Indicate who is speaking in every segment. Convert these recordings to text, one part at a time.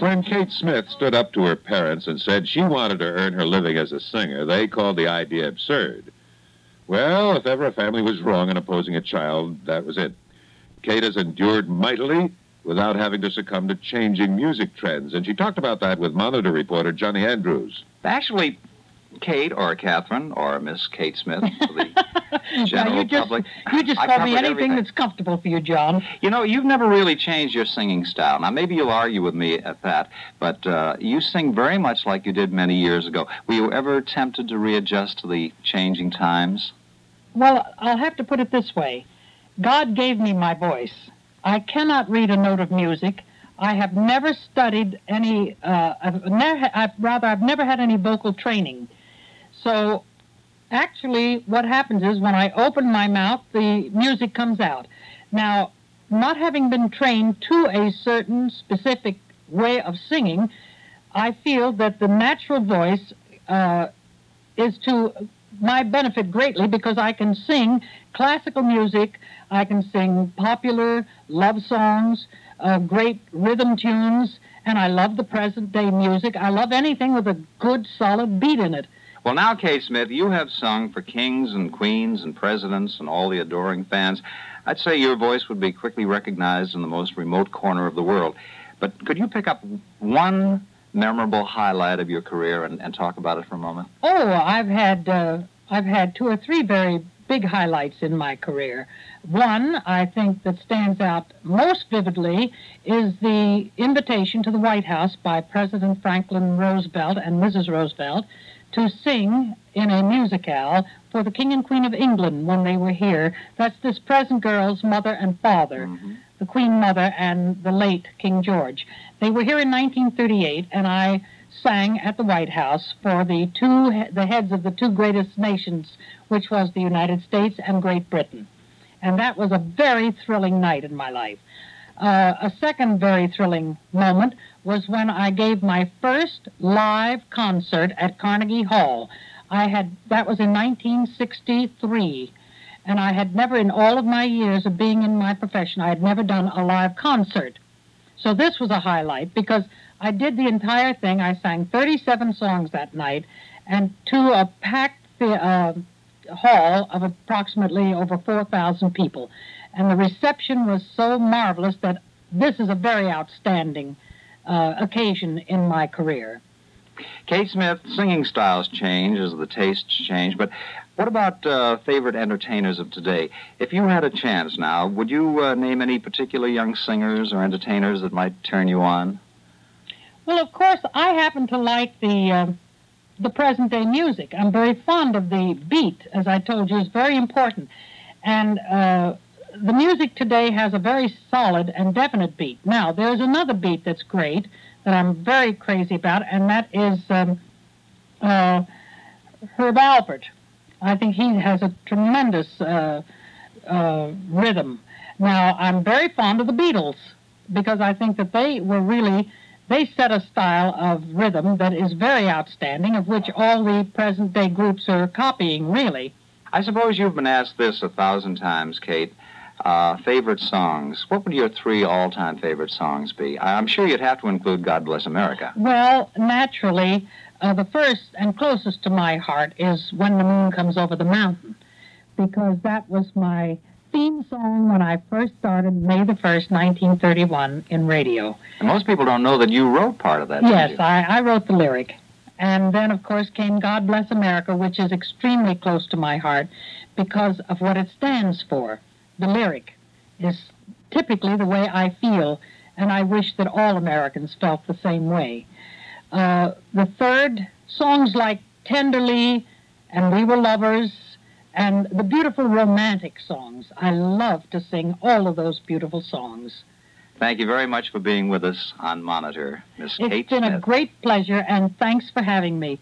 Speaker 1: When Kate Smith stood up to her parents and said she wanted to earn her living as a singer, they called the idea absurd. Well, if ever a family was wrong in opposing a child, that was it. Kate has endured mightily without having to succumb to changing music trends, and she talked about that with Monitor reporter Johnny Andrews.
Speaker 2: Actually, Kate or Catherine or Miss Kate Smith, for the general public.
Speaker 3: You just call me anything that's comfortable for you, John.
Speaker 2: You know, you've never really changed your singing style. Now, maybe you'll argue with me at that, but you sing very much like you did many years ago. Were you ever tempted to readjust to the changing times?
Speaker 3: Well, I'll have to put it this way. God gave me my voice. I cannot read a note of music. I have never studied any, I've never had any vocal training. So actually what happens is when I open my mouth, the music comes out. Now, not having been trained to a certain specific way of singing, I feel that the natural voice is to my benefit greatly because I can sing classical music, I can sing popular love songs, great rhythm tunes, and I love the present-day music. I love anything with a good, solid beat in it.
Speaker 2: Well, now, Kate Smith, you have sung for kings and queens and presidents and all the adoring fans. I'd say your voice would be quickly recognized in the most remote corner of the world. But could you pick up one memorable highlight of your career and talk about it for a moment?
Speaker 3: Oh, I've had 2 or 3 very big highlights in my career. One, I think, that stands out most vividly is the invitation to the White House by President Franklin Roosevelt and Mrs. Roosevelt to sing in a musicale for the King and Queen of England when they were here. That's this present girl's mother and father, the Queen Mother and the late King George. They were here in 1938, and I sang at the White House for the heads of the 2 greatest nations, which was the United States and Great Britain. And that was a very thrilling night in my life. A second very thrilling moment was when I gave my first live concert at Carnegie Hall. That was in 1963, and I had never, in all of my years of being in my profession, I had never done a live concert. So this was a highlight because I did the entire thing. I sang 37 songs that night, and to a packed hall of approximately over 4,000 people. And the reception was so marvelous that this is a very outstanding occasion in my career.
Speaker 2: Kate Smith, singing styles change as the tastes change, but what about favorite entertainers of today? If you had a chance now, would you name any particular young singers or entertainers that might turn you on?
Speaker 3: Well, of course, I happen to like the present-day music. I'm very fond of the beat, as I told you, is very important. And the music today has a very solid and definite beat. Now, there's another beat that's great that I'm very crazy about, and that is Herb Alpert. I think he has a tremendous rhythm. Now, I'm very fond of the Beatles because I think that they set a style of rhythm that is very outstanding, of which all the present-day groups are copying, really.
Speaker 2: I suppose you've been asked this 1,000 times, Kate. Favorite songs. What would your 3 all-time favorite songs be? I'm sure you'd have to include God Bless America.
Speaker 3: Well, naturally, the first and closest to my heart is When the Moon Comes Over the Mountain, because that was my theme song when I first started May the 1st, 1931, in radio.
Speaker 2: And most people don't know that you wrote part of that,
Speaker 3: Yes, I wrote the lyric. And then, of course, came God Bless America, which is extremely close to my heart because of what it stands for. The lyric is typically the way I feel, and I wish that all Americans felt the same way. The third, songs like Tenderly and We Were Lovers and the beautiful romantic songs. I love to sing all of those beautiful songs.
Speaker 2: Thank you very much for being with us on Monitor, Miss Kate Smith.
Speaker 3: It's been a great pleasure, and thanks for having me.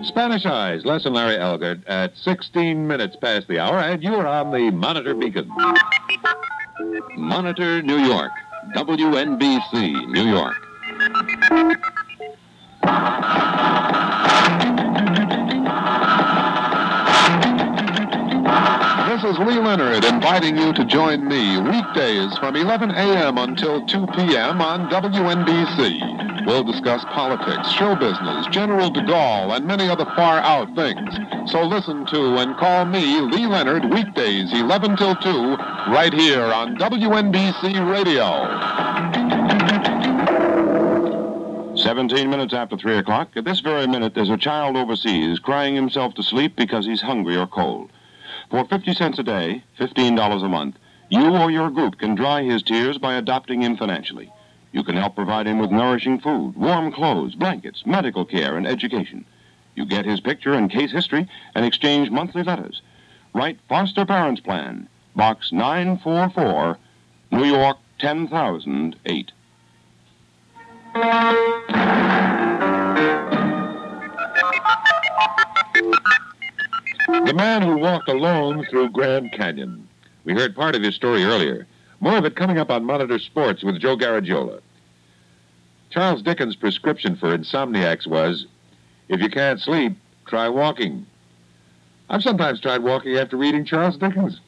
Speaker 1: Spanish Eyes, Les and Larry Elgert at 16 minutes past the hour, and you are on the Monitor Beacon.
Speaker 4: Monitor, New York. WNBC, New York.
Speaker 5: This is Lee Leonard inviting you to join me weekdays from 11 a.m. until 2 p.m. on WNBC. We'll discuss politics, show business, General de Gaulle, and many other far-out things. So listen to and call me, Lee Leonard, weekdays 11 till 2, right here on WNBC Radio.
Speaker 4: 17 minutes after 3 o'clock. At this very minute, there's a child overseas crying himself to sleep because he's hungry or cold. For 50 cents a day, $15 a month, you or your group can dry his tears by adopting him financially. You can help provide him with nourishing food, warm clothes, blankets, medical care, and education. You get his picture and case history and exchange monthly letters. Write Foster Parents Plan, Box 944, New York 10008.
Speaker 1: The man who walked alone through Grand Canyon. We heard part of his story earlier. More of it coming up on Monitor Sports with Joe Garagiola. Charles Dickens' prescription for insomniacs was, if you can't sleep, try walking. I've sometimes tried walking after reading Charles Dickens.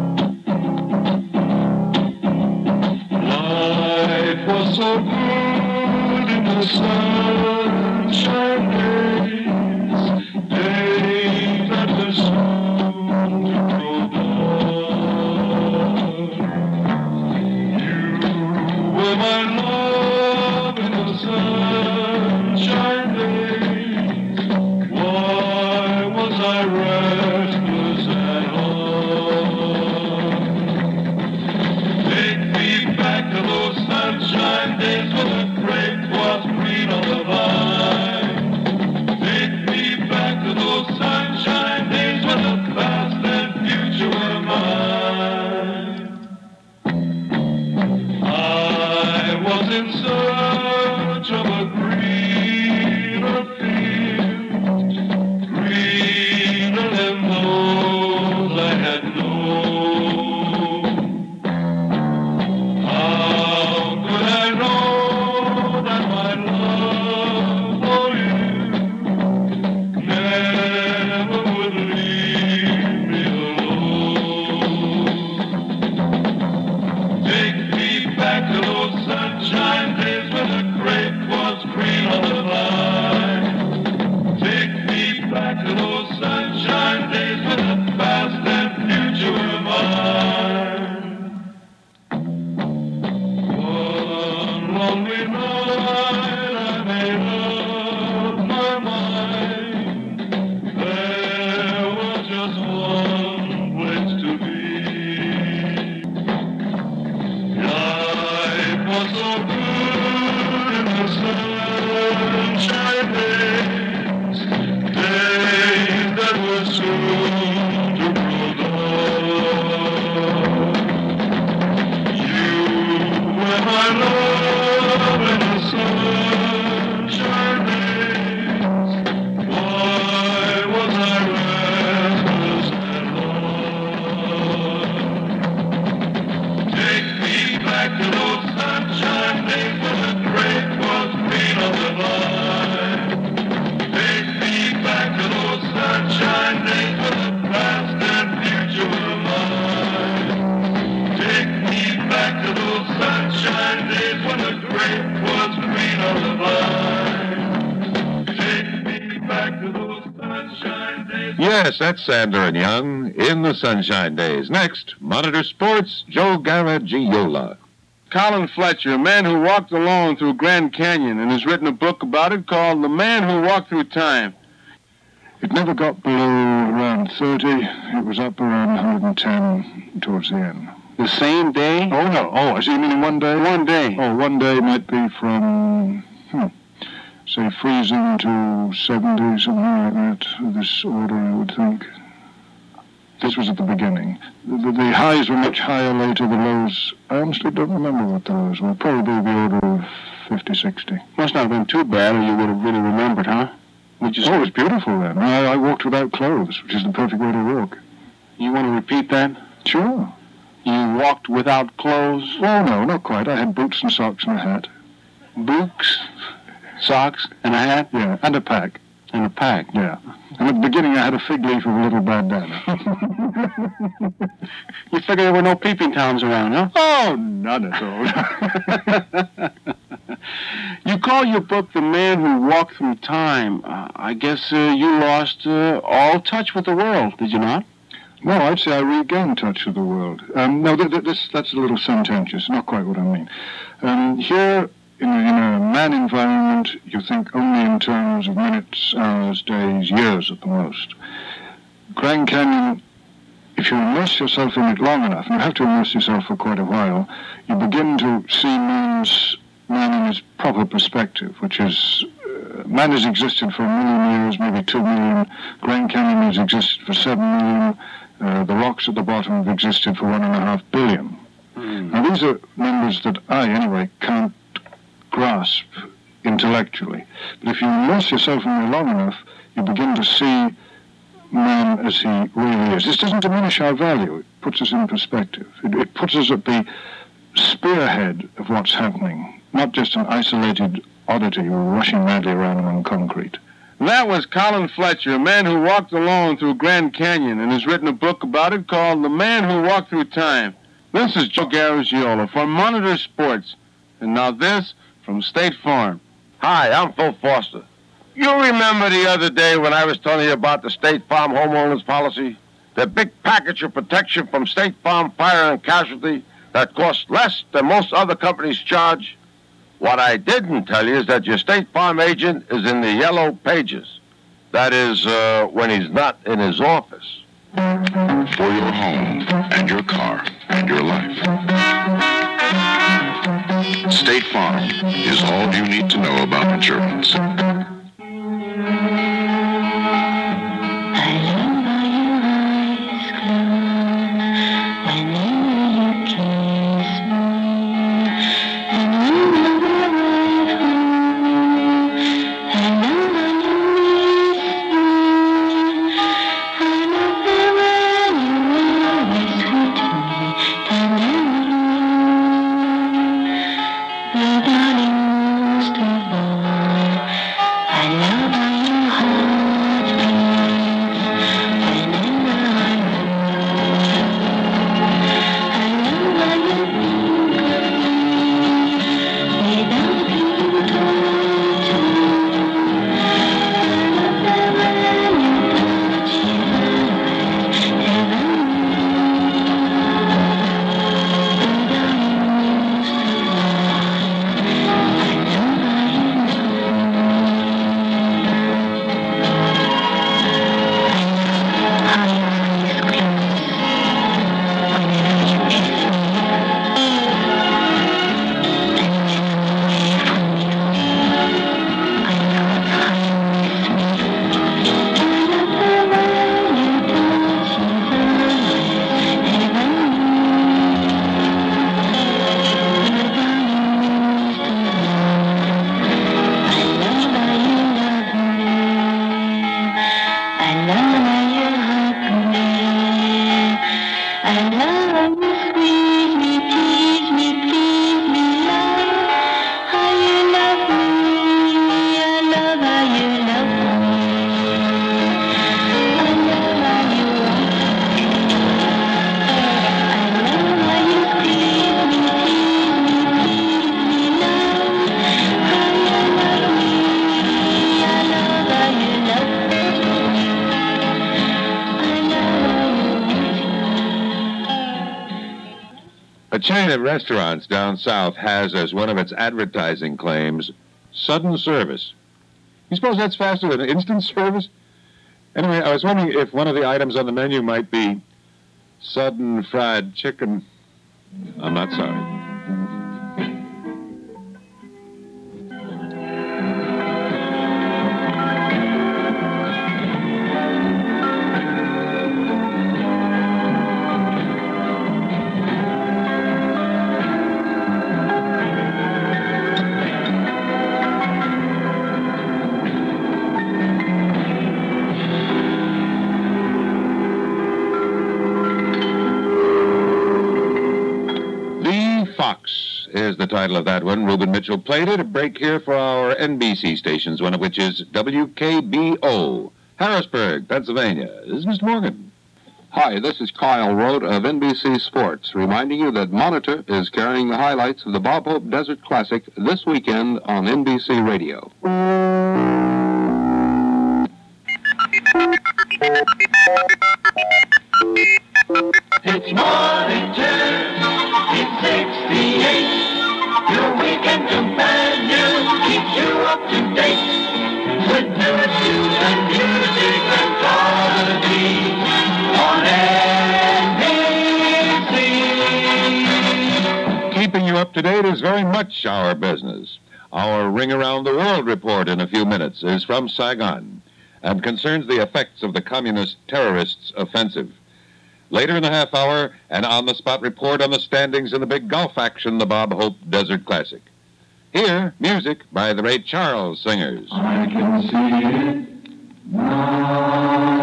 Speaker 6: Life was so good in the sunshine days that were soon to grow dark. You were my love in the sunshine days. Why was I restless at heart? Take me back to those sunshine days when the grape was green on the vine. Take me back to those sunshine days when the past and future were mine. I was in search of a greener field, greener than those I had known. How could I know that my love for you never would leave me alone? Take me back to those sunshine days when the grape was green on the vine. Take me back to those sunshine days when the past and future were mine. One lonely night I made up my mind. There was just one place to be. Life was so good in the sunshine days, days that were soon to grow dark. You were my love in the sunshine days. Why was I restless at heart? Take me back to those sunshine days when the grape was green on the vine. Take me back to those sunshine days when the past and future were mine. Take me back to those sunshine days when the grape was green on the vine. Take me back to those sunshine days.
Speaker 1: Yes, that's Sandler and Young in the Sunshine Days. Next, Monitor Sports, Joe Garagiola.
Speaker 7: Colin Fletcher, a man who walked alone through Grand Canyon, and has written a book about it called The Man Who Walked Through Time.
Speaker 8: It never got below around 30. It was up around 110 towards the end.
Speaker 7: The same day?
Speaker 8: Oh, no. Oh, I see you mean one day?
Speaker 7: One day.
Speaker 8: Oh, one day might be from, say, freezing to 70, something like that. This order, I would think. This was at the beginning. The highs were much higher later. The lows, I honestly don't remember what the lows were. Probably the order of 50, 60.
Speaker 7: Must not have been too bad, or you would have really remembered, huh? Would you
Speaker 8: Oh, it was beautiful then. I walked without clothes, which is the perfect way to walk.
Speaker 7: You want to repeat that?
Speaker 8: Sure.
Speaker 7: You walked without clothes?
Speaker 8: Oh, no, not quite. I had boots and socks and a hat.
Speaker 7: Boots, socks, and a hat?
Speaker 8: Yeah, and a pack.
Speaker 7: And a pack?
Speaker 8: Yeah. And at the beginning, I had a fig leaf of a little bandana.
Speaker 7: You figure there were no peeping toms around, huh?
Speaker 8: Oh, none at all.
Speaker 7: You call your book The Man Who Walked Through Time. I guess you lost all touch with the world, did you not?
Speaker 8: No, I'd say I regained touch with the world. No, that's a little sententious, not quite what I mean. Here, in a man environment, you think only in terms of minutes, hours, days, years at the most. Grand Canyon, if you immerse yourself in it long enough, and you have to immerse yourself for quite a while, you begin to see man in his proper perspective, which is man has existed for 1 million years, maybe 2 million. Grand Canyon has existed for 7 million. The rocks at the bottom have existed for 1.5 billion. Now, these are numbers that I, anyway, can't grasp intellectually. But if you immerse yourself in there long enough, you begin to see man as he really is. This doesn't diminish our value. It puts us in perspective. It puts us at the spearhead of what's happening, not just an isolated oddity rushing madly around among concrete.
Speaker 7: That was Colin Fletcher, a man who walked alone through Grand Canyon and has written a book about it called The Man Who Walked Through Time. This is Joe Garagiola for Monitor Sports. And now this from State Farm.
Speaker 4: Hi, I'm Phil Foster. You remember the other day when I was telling you about the State Farm homeowners policy? The big package of protection from State Farm Fire and Casualty that costs less than most other companies charge? What I didn't tell you is that your State Farm agent is in the yellow pages. That is, when he's not in his office.
Speaker 9: For your home and your car and your life. State Farm is all you need to know about insurance.
Speaker 1: A chain of restaurants down south has as one of its advertising claims, sudden service. You suppose that's faster than instant service? Anyway, I was wondering if one of the items on the menu might be sudden fried chicken. I'm not sorry. is the title of that one. Reuben Mitchell played it. A break here for our NBC stations, one of which is WKBO, Harrisburg, Pennsylvania. This is Mr. Morgan.
Speaker 5: Hi, this is Kyle Rote of NBC Sports, reminding you that Monitor is carrying the highlights of the Bob Hope Desert Classic this weekend on NBC Radio.
Speaker 6: It's Monitor, it's 68. Your weekend companion keeps you up to date with news and music and comedy on NBC.
Speaker 1: Keeping you up to date is very much our business. Our Ring Around the World report in a few minutes is from Saigon and concerns the effects of the communist terrorists' offensive. Later in the half hour, an on-the-spot report on the standings in the big golf action, the Bob Hope Desert Classic. Here, music by the Ray Charles Singers.
Speaker 6: I can see it now.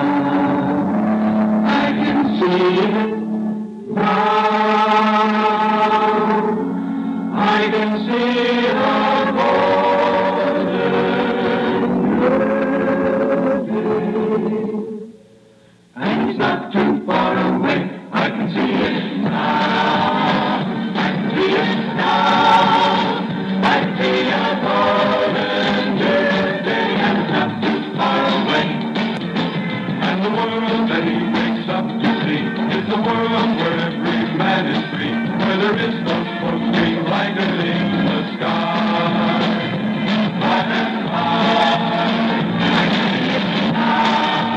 Speaker 6: I can see it now. I can see the border. And it's not too far away. I can see it now. I can see it now. I can see a golden day, and it's not too far away. And the world that he wakes up to see is a world where every man is free, where there is no smoke screen lighted in the sky. High and high. I can see it now.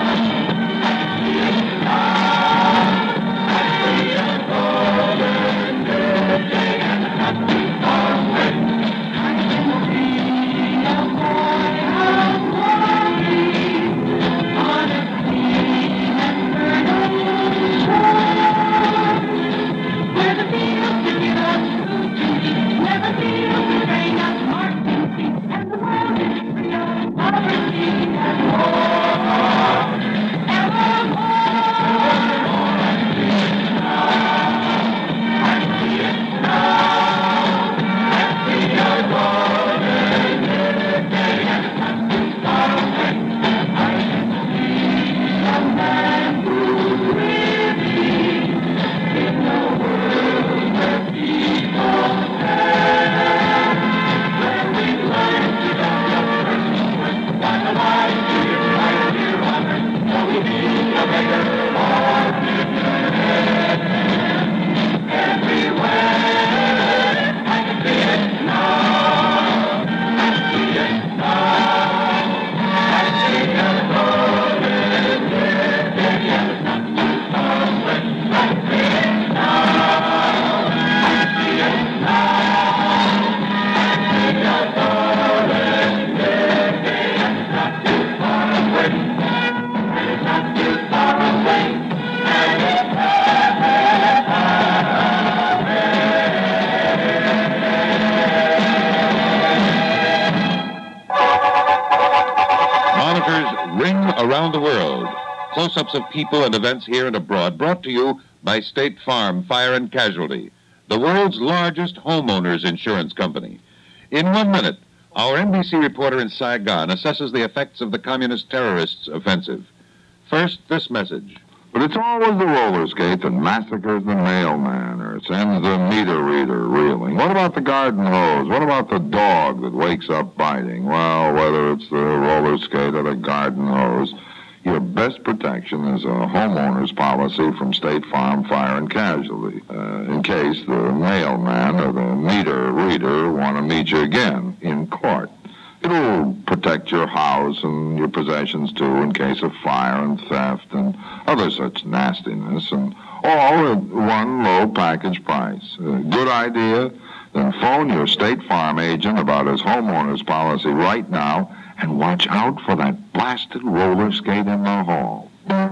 Speaker 1: Around the world. Close-ups of people and events here and abroad, brought to you by State Farm Fire and Casualty, the world's largest homeowners insurance company. In 1 minute, our NBC reporter in Saigon assesses the effects of the communist terrorists' offensive. First, this message.
Speaker 10: But it's always the roller skate that massacres the mailman or sends the meter reader reeling. What about the garden hose? What about the dog that wakes up biting? Well, whether it's the roller skate or the garden hose, your best protection is a homeowner's policy from State Farm Fire and Casualty, in case the mailman or the meter reader want to meet you again in court. It'll protect your house and your possessions, too, in case of fire and theft and other such nastiness, and all at one low package price. Good idea? Then phone your State Farm agent about his homeowner's policy right now, and watch out for that blasted roller skate in the hall.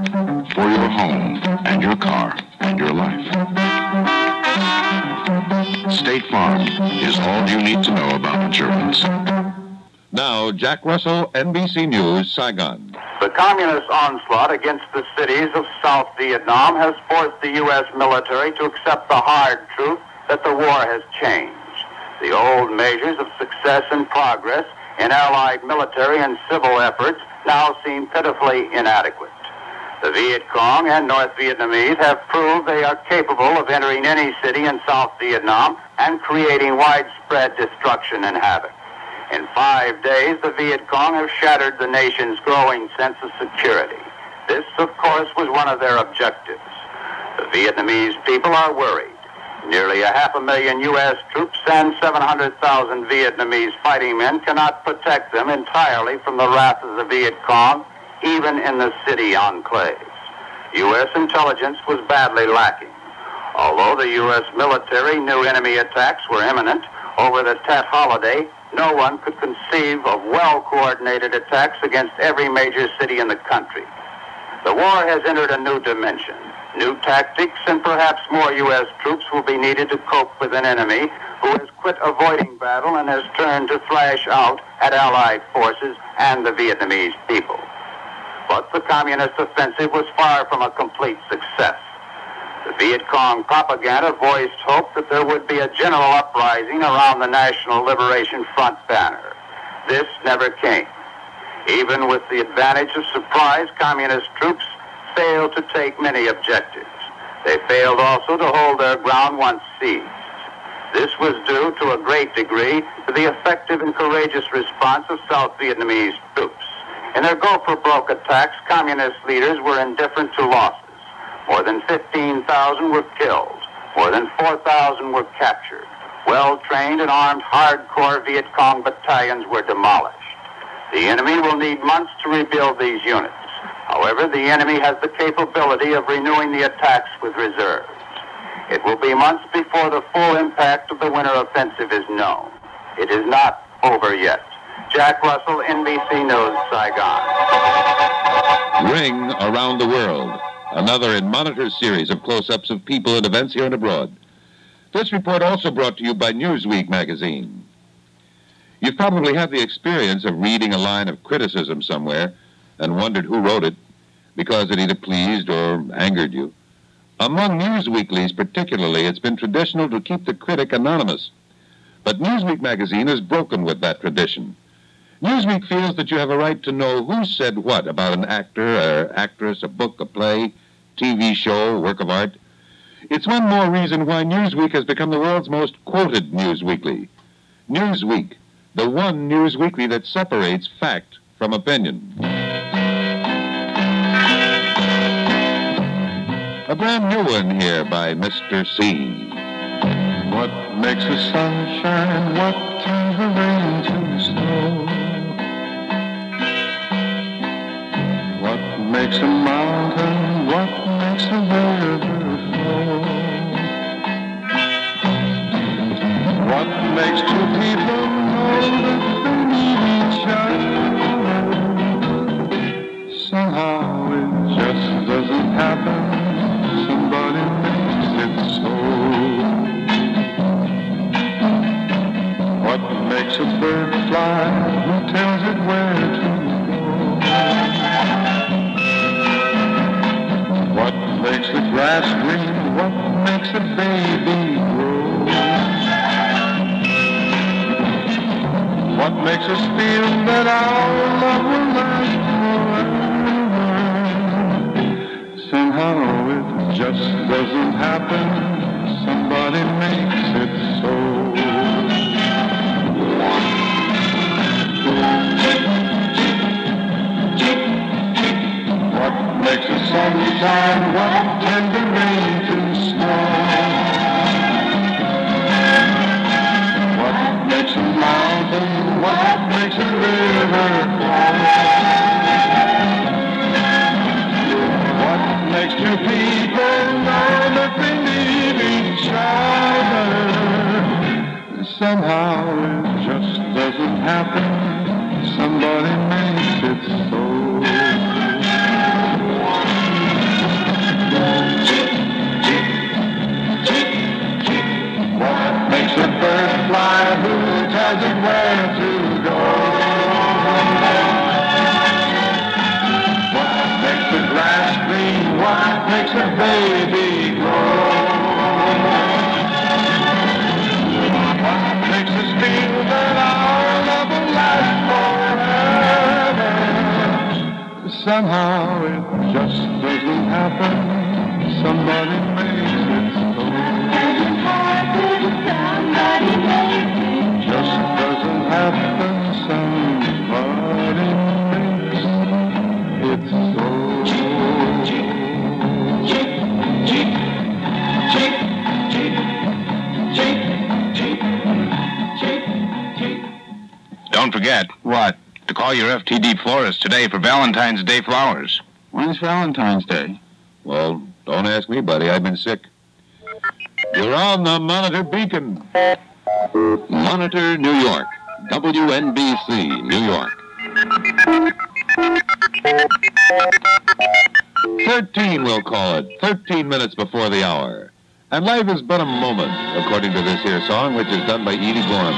Speaker 9: For your home and your car and your life. State Farm is all you need to know about insurance.
Speaker 1: Now, Jack Russell, NBC News, Saigon.
Speaker 11: The communist onslaught against the cities of South Vietnam has forced the U.S. military to accept the hard truth that the war has changed. The old measures of success and progress in Allied military and civil efforts now seem pitifully inadequate. The Viet Cong and North Vietnamese have proved they are capable of entering any city in South Vietnam and creating widespread destruction and havoc. In 5 days, the Viet Cong have shattered the nation's growing sense of security. This, of course, was one of their objectives. The Vietnamese people are worried. Nearly 500,000 U.S. troops and 700,000 Vietnamese fighting men cannot protect them entirely from the wrath of the Viet Cong, even in the city enclaves. U.S. intelligence was badly lacking. Although the U.S. military knew enemy attacks were imminent, over the Tet holiday, no one could conceive of well-coordinated attacks against every major city in the country. The war has entered a new dimension. New tactics and perhaps more U.S. troops will be needed to cope with an enemy who has quit avoiding battle and has turned to thrash out at Allied forces and the Vietnamese people. But the communist offensive was far from a complete success. The Viet Cong propaganda voiced hope that there would be a general uprising around the National Liberation Front banner. This never came. Even with the advantage of surprise, communist troops failed to take many objectives. They failed also to hold their ground once seized. This was due to a great degree to the effective and courageous response of South Vietnamese troops. In their go-for-broke attacks, communist leaders were indifferent to losses. More than 15,000 were killed. More than 4,000 were captured. Well-trained and armed hardcore Viet Cong battalions were demolished. The enemy will need months to rebuild these units. However, the enemy has the capability of renewing the attacks with reserves. It will be months before the full impact of the winter offensive is known. It is not over yet. Jack Russell, NBC News, Saigon.
Speaker 1: Ring Around the World, another in Monitor's series of close-ups of people and events here and abroad. This report also brought to you by Newsweek magazine. You've probably had the experience of reading a line of criticism somewhere and wondered who wrote it because it either pleased or angered you. Among news weeklies particularly, it's been traditional to keep the critic anonymous. But Newsweek magazine has broken with that tradition. Newsweek feels that you have a right to know who said what about an actor or actress, a book, a play, TV show, work of art. It's one more reason why Newsweek has become the world's most quoted news weekly. Newsweek, the one news weekly that separates fact from opinion. A brand new one here by Mr. C.
Speaker 6: What makes the sun shine? What turns the rain to snow? What makes a mountain? What makes a river flow? What makes two people know that they need each other? Somehow it just doesn't happen. Somebody makes it so. What makes a bird fly? Who tells it where to go? What makes the grass green? What makes a baby grow? What makes us feel that our love will last forever? Somehow it just doesn't happen. Somebody makes it so. What makes the sun shine? What turns the rain to snow? What makes a mountain? What makes a river flow? What makes two people know that they need each other? Somehow it just doesn't happen. Somebody makes it so. What makes a bird fly? Who tells it where to go? What makes the grass green? What makes a baby grow? somehow it just doesn't happen. Somebody makes it so. Doesn't happen, somebody makes it. Just doesn't happen, somebody makes it so.
Speaker 2: Don't forget.
Speaker 7: What?
Speaker 2: To call your FTD florist today for Valentine's Day flowers.
Speaker 7: When's Valentine's Day?
Speaker 1: Well, don't ask me, buddy. I've been sick. You're on the Monitor Beacon.
Speaker 10: Monitor, New York. WNBC, New York.
Speaker 1: 13, we'll call it. 13 minutes before the hour. And life is but a moment, according to this here song, which is done by Edie Gorham.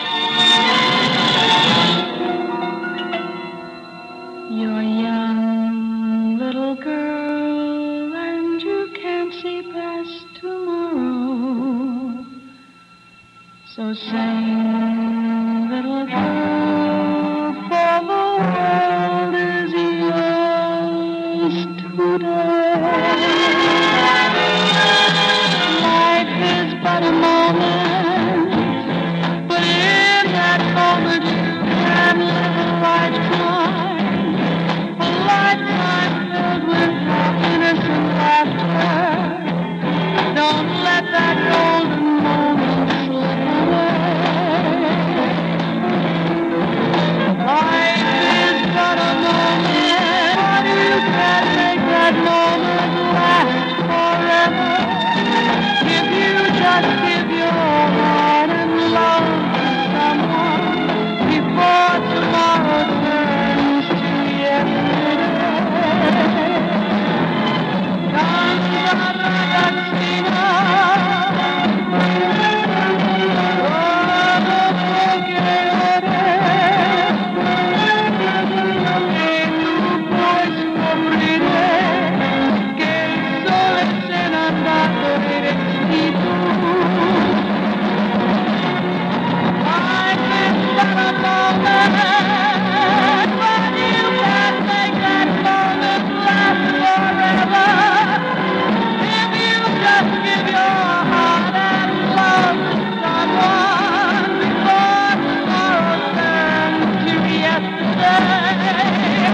Speaker 12: You're young, little girl, and you can't see past tomorrow. So sing, little girl, for the world is yours today. Life is but a moment, but in that moment you can live a lifetime. A lifetime filled with happiness and laughter. Don't let that golden moment slip away. Life is but a moment, but you can make that moment last forever. If you just give your heart and love to someone before tomorrow turns to yesterday. Canta ragazzina, todo che ore, e tu puoi scoprire che il sole se n'è andato e resti tu. Life is but a moment, but you can make that moment last forever. If you just give your heart and love to someone before tomorrow turns to yesterday.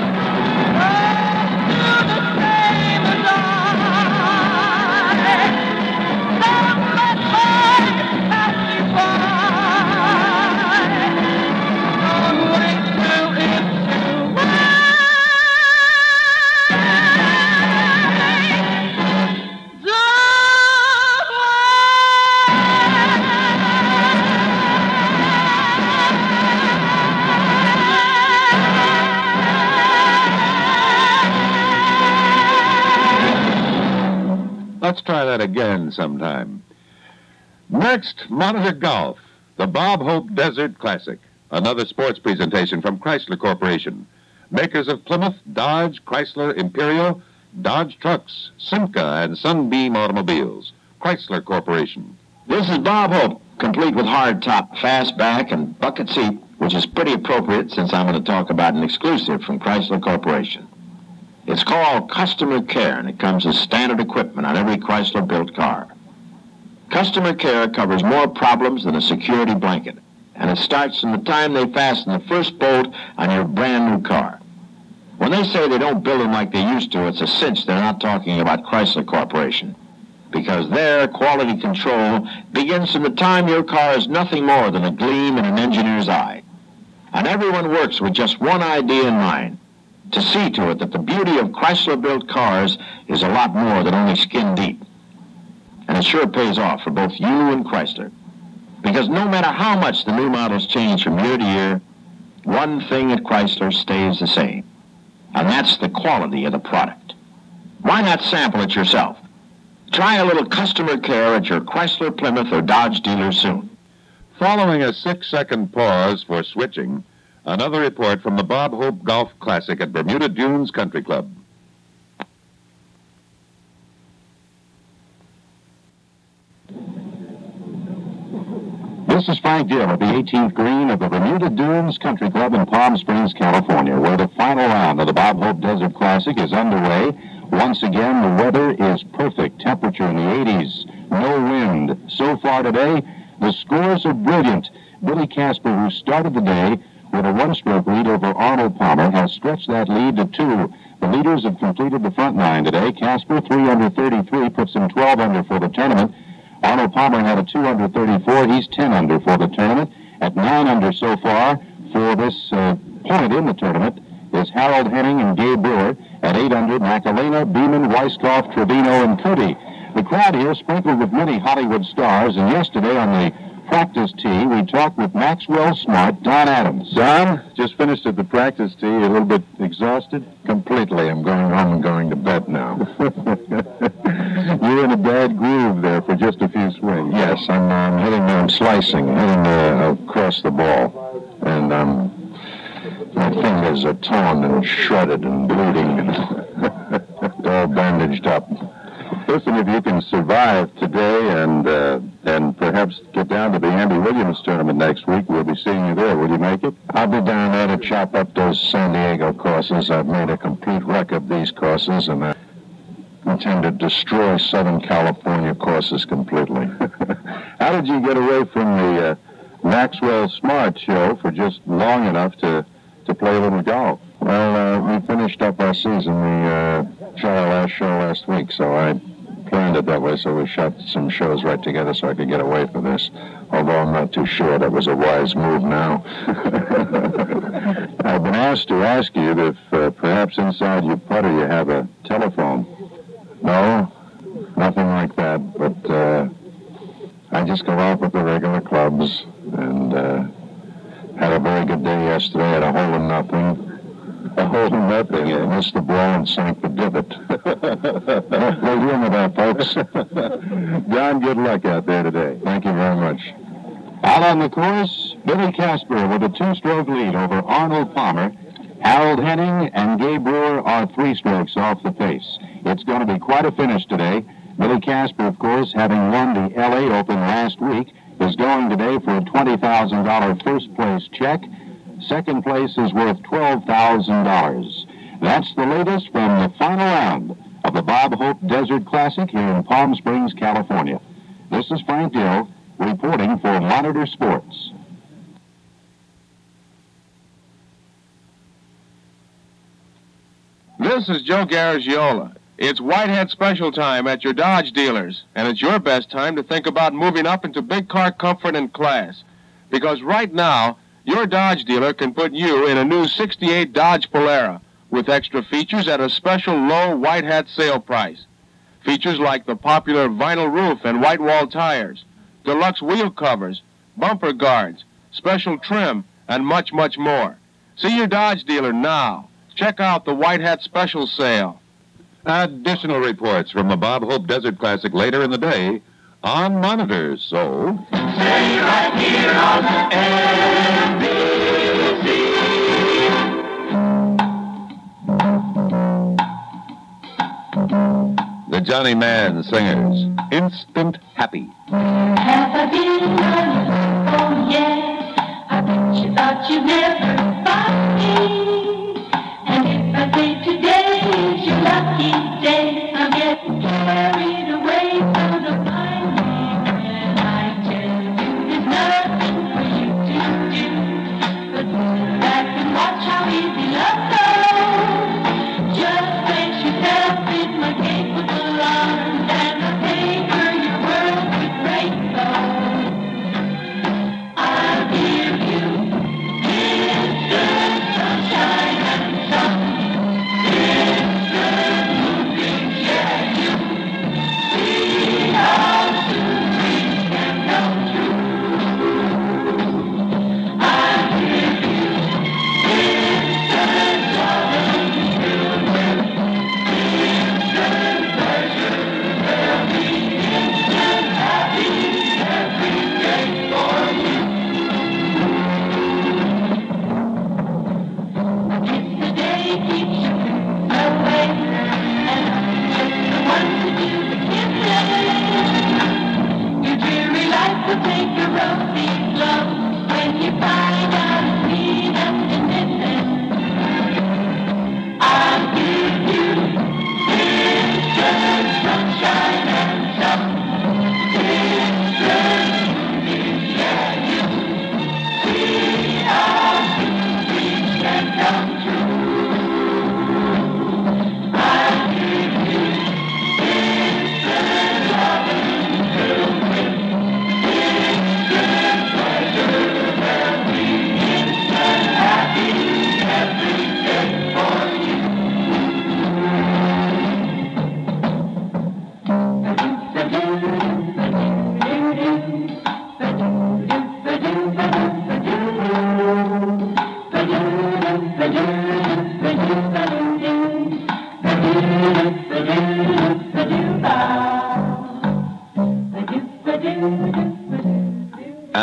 Speaker 12: Don't do the same as I. Don't let life pass you by. Don't wait till it's too
Speaker 1: Let's try that again sometime. Next, Monitor Golf, the Bob Hope Desert Classic. Another sports presentation from Chrysler Corporation. Makers of Plymouth, Dodge, Chrysler, Imperial, Dodge Trucks, Simca, and Sunbeam Automobiles. Chrysler Corporation.
Speaker 13: This is Bob Hope, complete with hard top, fast back, and bucket seat, which is pretty appropriate since I'm going to talk about an exclusive from Chrysler Corporation. It's called Customer Care, and it comes as standard equipment on every Chrysler-built car. Customer Care covers more problems than a security blanket, and it starts from the time they fasten the first bolt on your brand-new car. When they say they don't build them like they used to, it's a cinch they're not talking about Chrysler Corporation, because their quality control begins from the time your car is nothing more than a gleam in an engineer's eye. And everyone works with just one idea in mind, to see to it that the beauty of Chrysler-built cars is a lot more than only skin deep. And it sure pays off for both you and Chrysler. Because no matter how much the new models change from year to year, one thing at Chrysler stays the same. And that's the quality of the product. Why not sample it yourself? Try a little Customer Care at your Chrysler, Plymouth, or Dodge dealer soon.
Speaker 1: Following a 6-second pause for switching, another report from the Bob Hope Golf Classic at Bermuda Dunes Country Club.
Speaker 13: This
Speaker 14: This is Frank Dill at the 18th green of the Bermuda Dunes Country Club in Palm Springs, California, where the final round of the Bob Hope Desert Classic is underway. Once again, the weather is perfect. Temperature in the 80s. No wind. So far today, the scores are brilliant. Billy Casper, who started the day with a one-stroke lead over Arnold Palmer, has stretched that lead to 2. The leaders have completed the front nine today. Casper, 3 under 33, puts him 12 under for the tournament. Arnold Palmer had a 2 under 34. He's 10 under for the tournament. At 9 under so far for this point in the tournament is Harold Henning and Gabe Brewer. At 8 under, Macarena, Beeman, Weisskopf, Trevino, and Cody. The crowd here sprinkled with many Hollywood stars, and yesterday on the practice tee, we talked with Maxwell Smart, Don Adams.
Speaker 1: Don, just finished at the practice tee. A little bit exhausted?
Speaker 10: Completely. I'm going home and going to bed now.
Speaker 1: You're in a bad groove there for just a few swings.
Speaker 10: Yes, I'm slicing, hitting across the ball. And my fingers are torn and shredded and bleeding and all bandaged up.
Speaker 1: Listen, if you can survive today and perhaps get down to the Andy Williams tournament next week, we'll be seeing you there. Will you make it?
Speaker 10: I'll be down there to chop up those San Diego courses. I've made a complete wreck of these courses, and I intend to destroy Southern California courses completely.
Speaker 1: How did you get away from the Maxwell Smart show for just long enough to play a little golf?
Speaker 10: Well, we finished up our season. We shot our last show last week, so I planned it that way, so we shot some shows right together so I could get away from this. Although I'm not too sure that was a wise move now.
Speaker 1: I've been asked to ask you if perhaps inside your putter you have a telephone.
Speaker 10: No, nothing like that, but I just go out with the regular clubs, and had a very good day yesterday. Had a hole in nothing.
Speaker 1: A hole in nothing,
Speaker 10: yeah. Missed the ball and sank the divot. We're dealing with that, folks.
Speaker 1: John, good luck out there today.
Speaker 10: Thank you very much.
Speaker 14: Out on the course, Billy Casper with a 2-stroke lead over Arnold Palmer. Harold Henning and Gabe Brewer are 3 strokes off the pace. It's going to be quite a finish today. Billy Casper, of course, having won the L.A. Open last week, is going today for a $20,000 first-place check. Second place is worth $12,000. That's the latest from the final round of the Bob Hope Desert Classic here in Palm Springs, California. This is Frank Dill reporting for Monitor Sports.
Speaker 7: This is Joe Garagiola. It's Whitehead special time at your Dodge dealers, and it's your best time to think about moving up into big car comfort and class. Because right now, your Dodge dealer can put you in a new 68 Dodge Polara with extra features at a special low Whitehead sale price. Features like the popular vinyl roof and white wall tires, deluxe wheel covers, bumper guards, special trim, and much, much more. See your Dodge dealer now. Check out the Whitehead special sale.
Speaker 1: Additional reports from the Bob Hope Desert Classic later in the day on Monitor. So,
Speaker 6: stay right here on NBC.
Speaker 1: The Johnny Mann Singers, Instant Happy.
Speaker 12: Have I been running? Oh, yeah. I bet you thought you'd never find me. And if I say today is your lucky day, I'm getting carried away, so don't mind me when I tell you there's nothing for you to do but sit back and watch how easy love goes. Just place yourself in my capable arms and I'll paper your world with rainbows. I'll give you this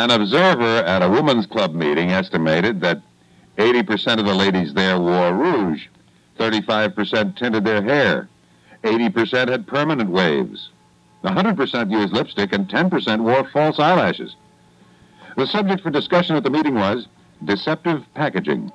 Speaker 1: An observer at a women's club meeting estimated that 80% of the ladies there wore rouge, 35% tinted their hair, 80% had permanent waves, 100% used lipstick, and 10% wore false eyelashes. The subject for discussion at the meeting was deceptive packaging.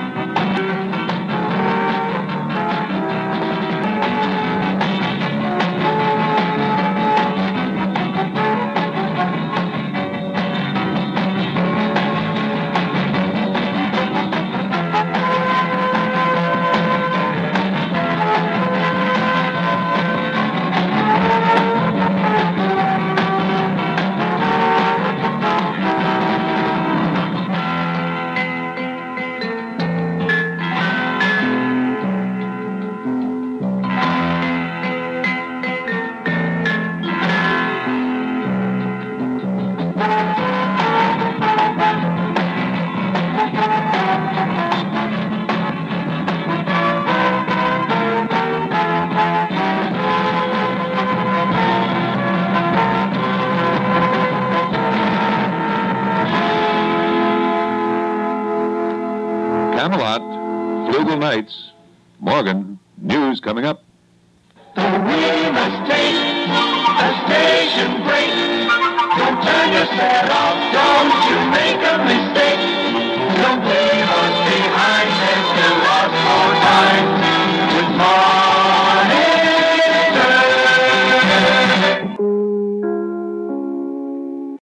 Speaker 1: Camelot, Flugel Nights, Morgan, news coming up.
Speaker 6: We must take a station break. Don't turn your set off, don't you make a mistake. Don't leave us behind, there's still lots more time.